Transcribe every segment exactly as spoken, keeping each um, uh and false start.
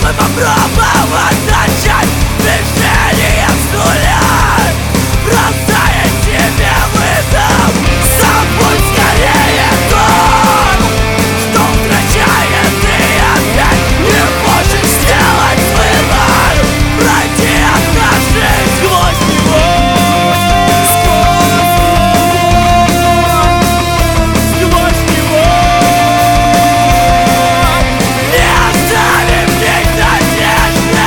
попробовать начать движение с нуля. Бросая себе вызов, забудь скорее то, что утрачает ты опять. Не можешь сделать выбор, пройти однажды сквозь него. Сквозь него. Не оставим них надежды.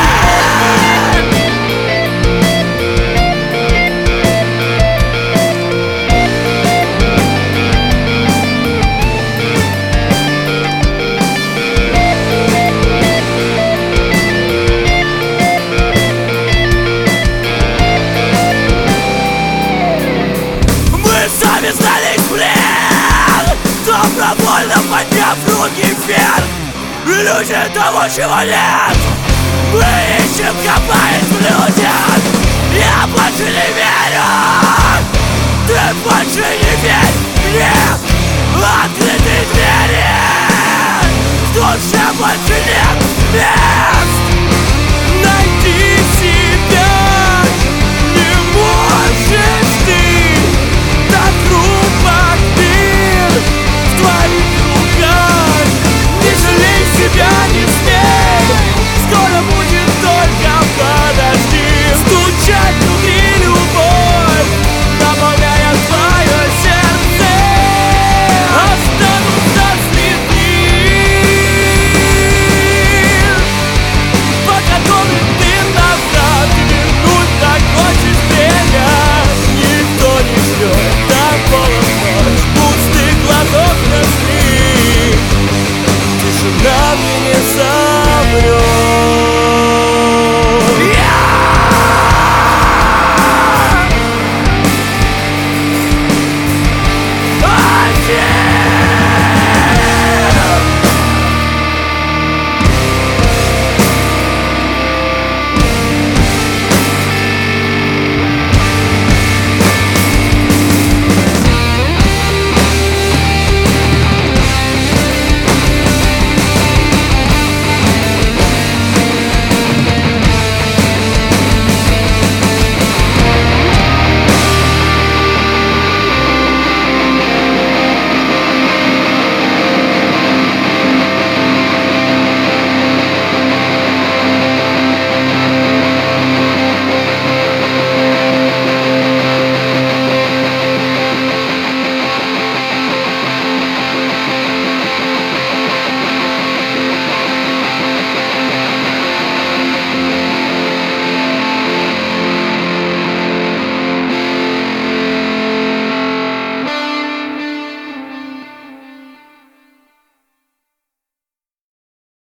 Мы сами сдались в плен, добровольно подняв руки вверх. Иллюзия того, чего нет. Мы ищем, копаясь в людях. Я больше не верю. Ты больше не верь мне. Открытые двери. В душе больше нет мест.